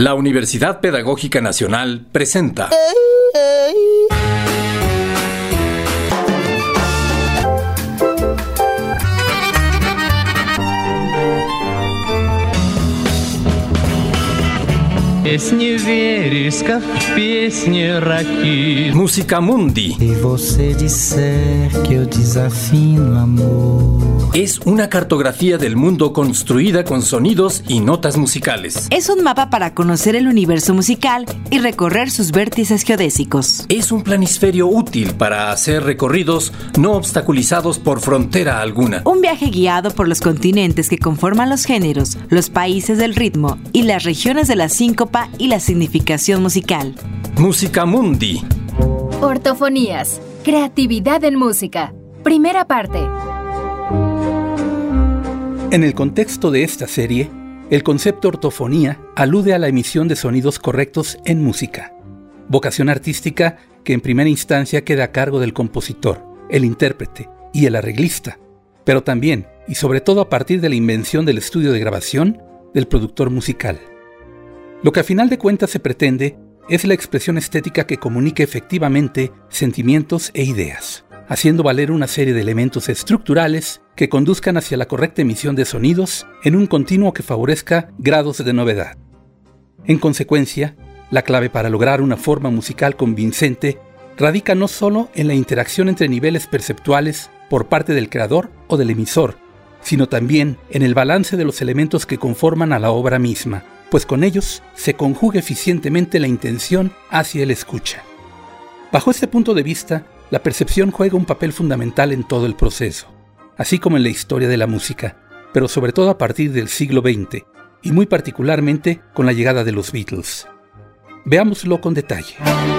La Universidad Pedagógica Nacional presenta Música Mundi. E você disser que eu desafino amor. Es una cartografía del mundo construida con sonidos y notas musicales. Es un mapa para conocer el universo musical y recorrer sus vértices geodésicos. Es un planisferio útil para hacer recorridos no obstaculizados por frontera alguna. Un viaje guiado por los continentes que conforman los géneros, los países del ritmo y las regiones de la síncopa y la significación musical. Música Mundi. Ortofonías. Creatividad en música. Primera parte. En el contexto de esta serie, el concepto ortofonía alude a la emisión de sonidos correctos en música, vocación artística que en primera instancia queda a cargo del compositor, el intérprete y el arreglista, pero también y sobre todo a partir de la invención del estudio de grabación del productor musical. Lo que a final de cuentas se pretende es la expresión estética que comunique efectivamente sentimientos e ideas, haciendo valer una serie de elementos estructurales que conduzcan hacia la correcta emisión de sonidos en un continuo que favorezca grados de novedad. En consecuencia, la clave para lograr una forma musical convincente radica no solo en la interacción entre niveles perceptuales por parte del creador o del emisor, sino también en el balance de los elementos que conforman a la obra misma, pues con ellos se conjuga eficientemente la intención hacia el escucha. Bajo este punto de vista, la percepción juega un papel fundamental en todo el proceso, así como en la historia de la música, pero sobre todo a partir del siglo XX, y muy particularmente con la llegada de los Beatles. Veámoslo con detalle.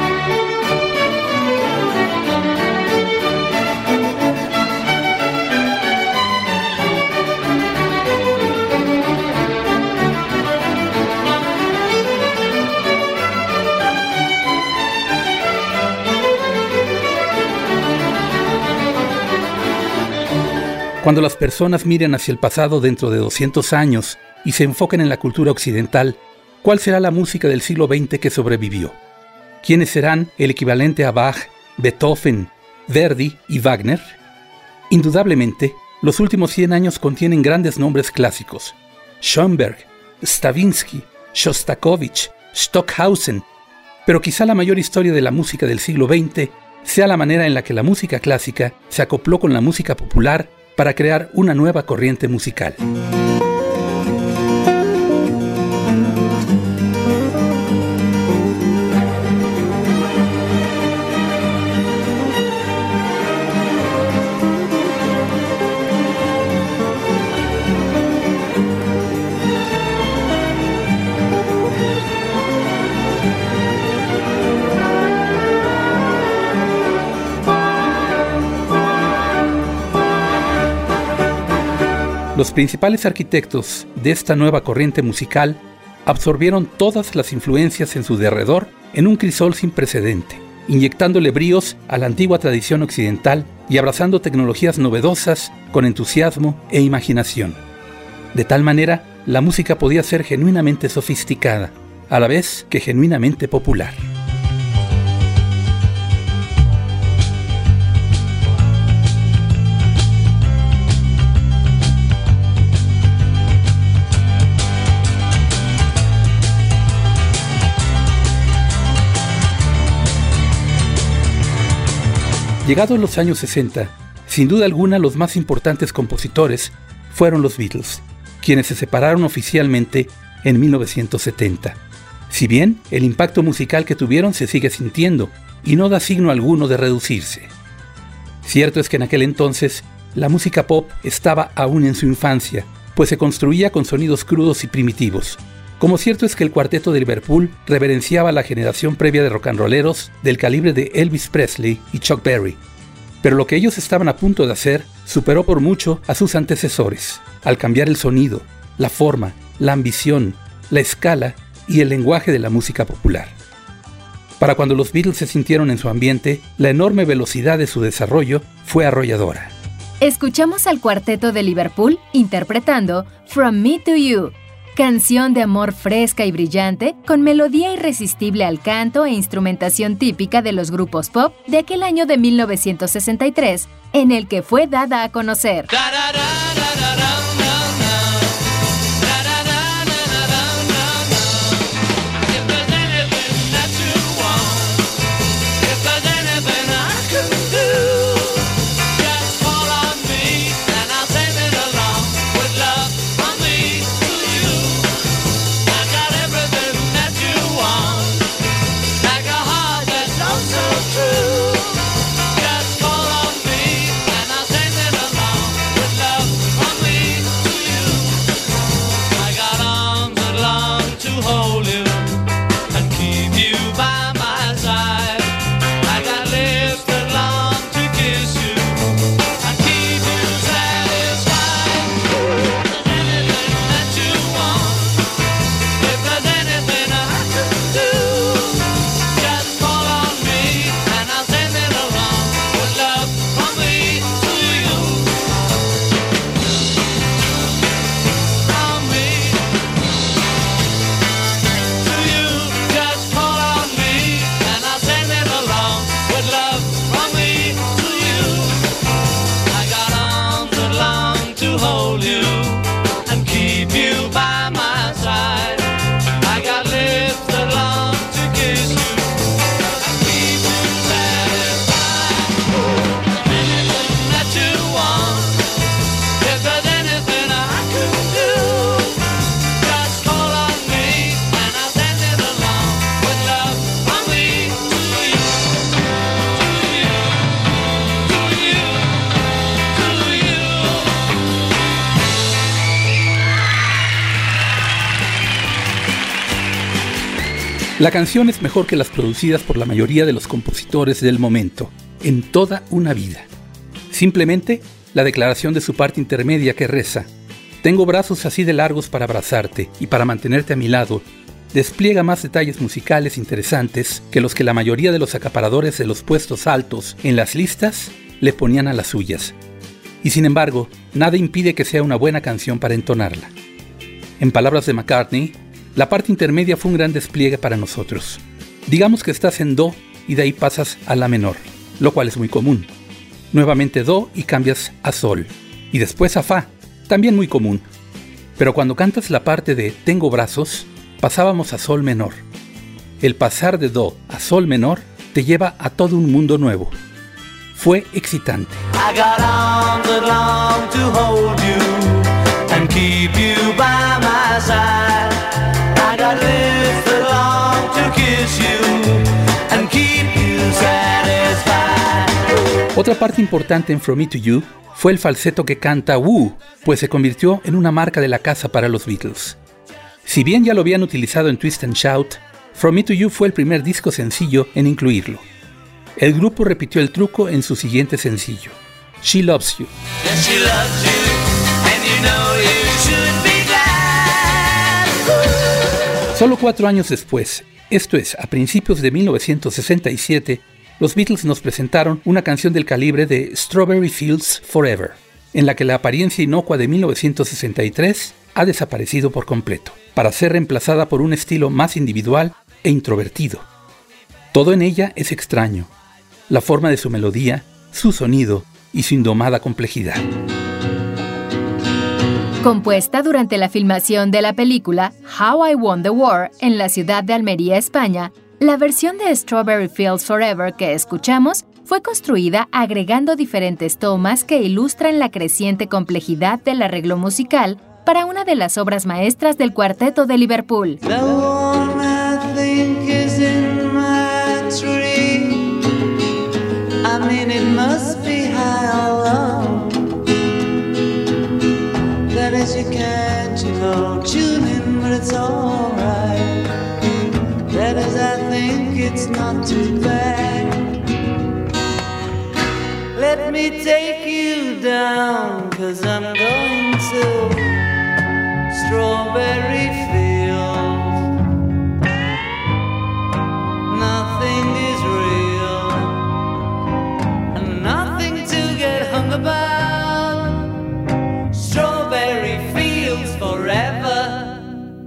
Cuando las personas miren hacia el pasado dentro de 200 años y se enfoquen en la cultura occidental, ¿cuál será la música del siglo XX que sobrevivió? ¿Quiénes serán el equivalente a Bach, Beethoven, Verdi y Wagner? Indudablemente, los últimos 100 años contienen grandes nombres clásicos: Schoenberg, Stravinsky, Shostakovich, Stockhausen. Pero quizá la mayor historia de la música del siglo XX sea la manera en la que la música clásica se acopló con la música popular para crear una nueva corriente musical. Los principales arquitectos de esta nueva corriente musical absorbieron todas las influencias en su derredor en un crisol sin precedente, inyectándole bríos a la antigua tradición occidental y abrazando tecnologías novedosas con entusiasmo e imaginación. De tal manera, la música podía ser genuinamente sofisticada, a la vez que genuinamente popular. Llegados los años 60, sin duda alguna los más importantes compositores fueron los Beatles, quienes se separaron oficialmente en 1970. Si bien el impacto musical que tuvieron se sigue sintiendo y no da signo alguno de reducirse. Cierto es que en aquel entonces la música pop estaba aún en su infancia, pues se construía con sonidos crudos y primitivos. Como cierto es que el Cuarteto de Liverpool reverenciaba a la generación previa de rock and rolleros del calibre de Elvis Presley y Chuck Berry. Pero lo que ellos estaban a punto de hacer superó por mucho a sus antecesores, al cambiar el sonido, la forma, la ambición, la escala y el lenguaje de la música popular. Para cuando los Beatles se sintieron en su ambiente, la enorme velocidad de su desarrollo fue arrolladora. Escuchamos al Cuarteto de Liverpool interpretando From Me to You, Canción de amor fresca y brillante, con melodía irresistible al canto e instrumentación típica de los grupos pop de aquel año de 1963, en el que fue dada a conocer. La canción es mejor que las producidas por la mayoría de los compositores del momento, en toda una vida. Simplemente, la declaración de su parte intermedia que reza: tengo brazos así de largos para abrazarte y para mantenerte a mi lado, despliega más detalles musicales interesantes que los que la mayoría de los acaparadores de los puestos altos en las listas le ponían a las suyas. Y sin embargo, nada impide que sea una buena canción para entonarla. En palabras de McCartney, la parte intermedia fue un gran despliegue para nosotros. Digamos que estás en Do y de ahí pasas a La menor, lo cual es muy común. Nuevamente Do y cambias a Sol. Y después a Fa, también muy común. Pero cuando cantas la parte de Tengo brazos, pasábamos a Sol menor. El pasar de Do a Sol menor te lleva a todo un mundo nuevo. Fue excitante. I got arms that long to hold you and keep you by my side. I got lips that long to kiss you and keep you satisfied. Otra parte importante en From Me to You fue el falseto que canta Woo, pues se convirtió en una marca de la casa para los Beatles. Si bien ya lo habían utilizado en Twist and Shout, From Me to You fue el primer disco sencillo en incluirlo. El grupo repitió el truco en su siguiente sencillo, She Loves You. Yes, she loves you, and you know you should be glad. Solo 4 años después, esto es, a principios de 1967, los Beatles nos presentaron una canción del calibre de Strawberry Fields Forever, en la que la apariencia inocua de 1963 ha desaparecido por completo, para ser reemplazada por un estilo más individual e introvertido. Todo en ella es extraño, la forma de su melodía, su sonido y su indomada complejidad. Compuesta durante la filmación de la película How I Won the War en la ciudad de Almería, España, la versión de Strawberry Fields Forever que escuchamos fue construida agregando diferentes tomas que ilustran la creciente complejidad del arreglo musical para una de las obras maestras del cuarteto de Liverpool. The one I think is in my tree. I mean, it must be high or low. That is, you can't, tune in, but it's alright. That is, I think it's not too bad. Let me take you down, 'cause I'm going to Strawberry Fields. Nothing is real, and nothing to get hung about. Strawberry Fields forever.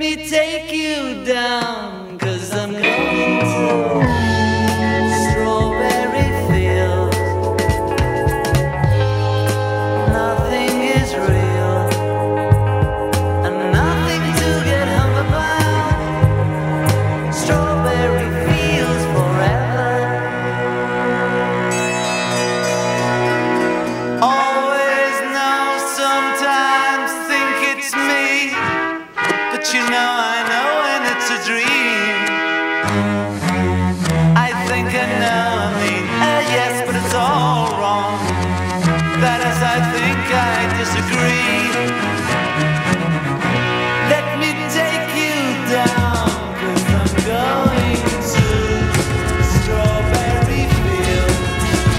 me take you down, 'cause I'm going to strawberry fields. Nothing is real and nothing to get hung about. Strawberry fields forever. Always know, sometimes think it's me, but you know I know when it's a dream. I think I know, I mean, yes, but it's all wrong. That is, I think I disagree. Let me take you down, 'cause I'm going to strawberry fields.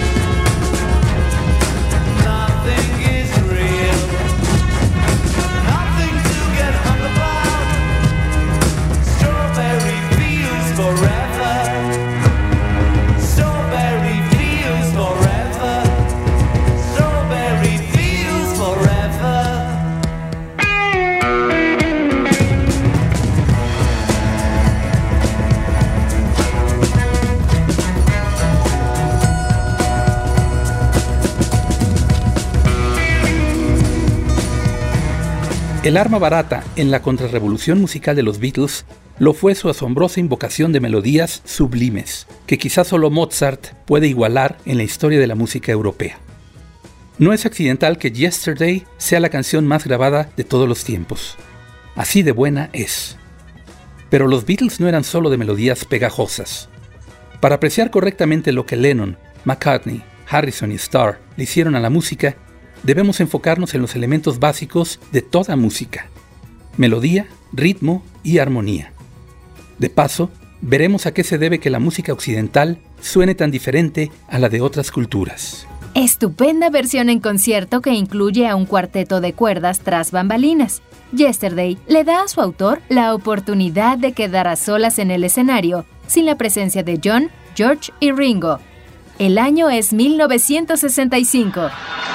Nothing is real, nothing to get hung about. Strawberry fields forever. Strawberry fields forever. Strawberry fields forever. El arma barata en la contrarrevolución musical de los Beatles lo fue su asombrosa invocación de melodías sublimes, que quizás solo Mozart puede igualar en la historia de la música europea. No es accidental que Yesterday sea la canción más grabada de todos los tiempos. Así de buena es. Pero los Beatles no eran solo de melodías pegajosas. Para apreciar correctamente lo que Lennon, McCartney, Harrison y Starr le hicieron a la música, debemos enfocarnos en los elementos básicos de toda música: melodía, ritmo y armonía. De paso, veremos a qué se debe que la música occidental suene tan diferente a la de otras culturas. Estupenda versión en concierto que incluye a un cuarteto de cuerdas tras bambalinas. Yesterday le da a su autor la oportunidad de quedar a solas en el escenario, sin la presencia de John, George y Ringo. El año es 1965.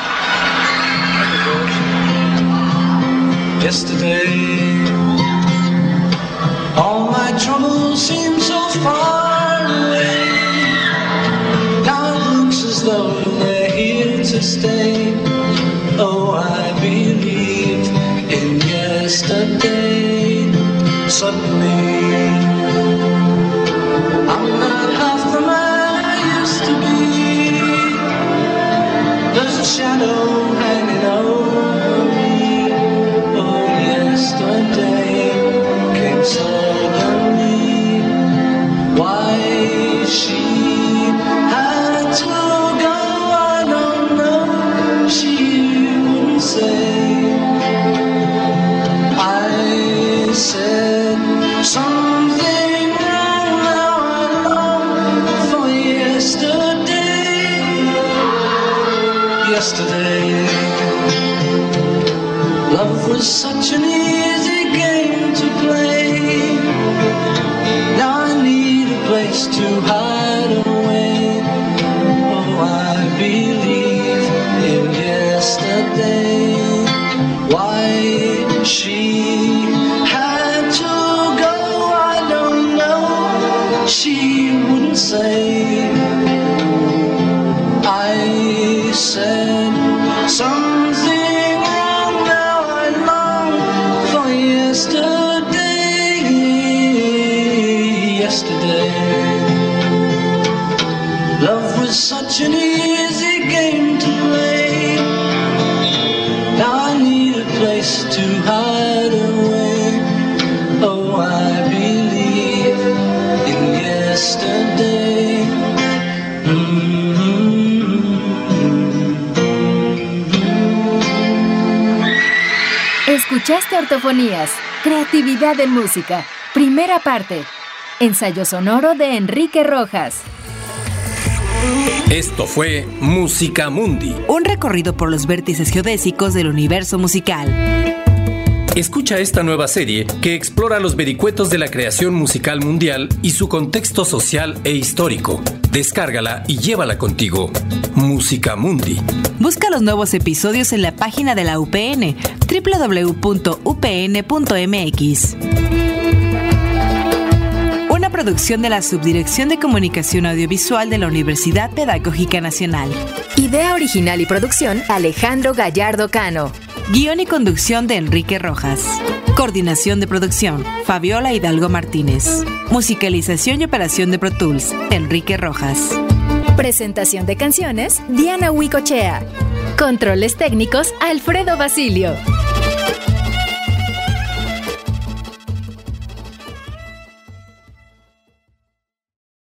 Yesterday, all my troubles seem so far away. Now it looks as though they're here to stay. Oh, I believe in yesterday. Suddenly, I'm not half the man I used to be. There's a shadow hanging over me. Oh, yesterday came suddenly. Why she had to go, I don't know. She wouldn't say. I said something wrong, now I long for yesterday. Yesterday, love was such an easy game to play. Now I need a place to hide away. Oh, I believe in yesterday. Why she had to go, I don't know. She wouldn't say. I said something wrong, now I long for yesterday. Yesterday, love was such an easy game to play. Now I need a place to hide away. Oh, I believe in yesterday. Escuchaste Ortofonías, creatividad en música. Primera parte. Ensayo sonoro de Enrique Rojas. Esto fue Musica Mundi. Un recorrido por los vértices geodésicos del universo musical. Escucha esta nueva serie que explora los vericuetos de la creación musical mundial y su contexto social e histórico. Descárgala y llévala contigo. Musica Mundi. Busca los nuevos episodios en la página de la UPN, www.upn.mx. producción de la Subdirección de Comunicación Audiovisual de la Universidad Pedagógica Nacional. Idea original y producción, Alejandro Gallardo Cano. Guión y conducción de Enrique Rojas. Coordinación de producción, Fabiola Hidalgo Martínez. Musicalización y operación de Pro Tools, Enrique Rojas. Presentación de canciones, Diana Huicochea. Controles técnicos, Alfredo Basilio.